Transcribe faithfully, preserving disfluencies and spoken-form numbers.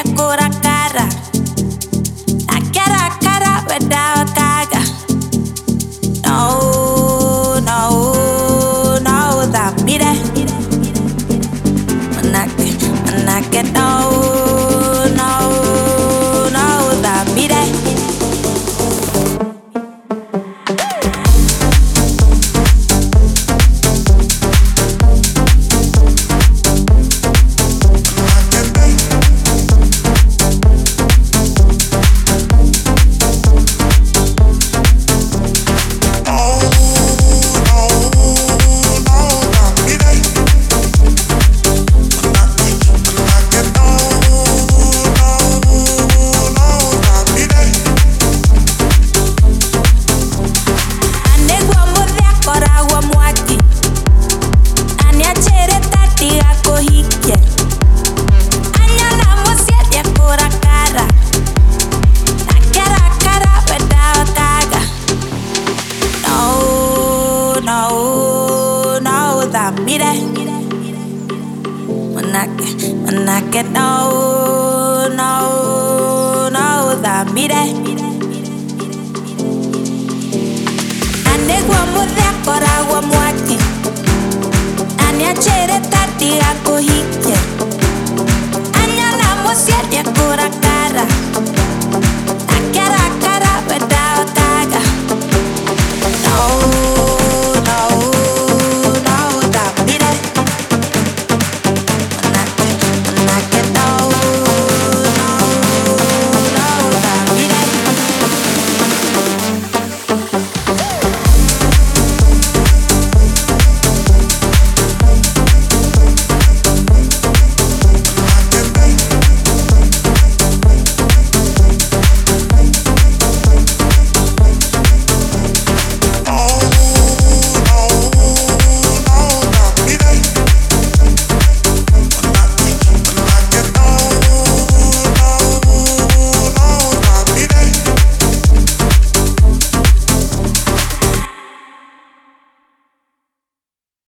cura cara. La cara a cara, verdad caga. No, no, no, da mire. Manake, manake, no, no, no, da mire. Mire, manake, manake, no, no, no, da mire. Ane guamu de akora guamuaki, ane achere tati akohi.